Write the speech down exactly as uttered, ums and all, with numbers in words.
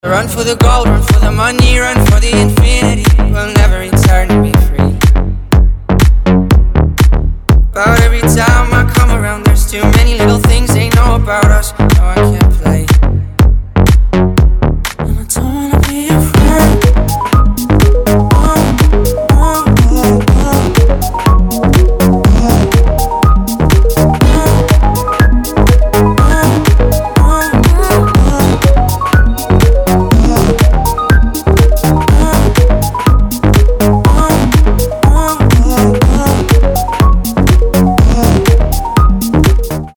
Run for the gold, run for the money, run for the infinity. We'll never return to be free. But every time I come around, there's too many little things they know about us.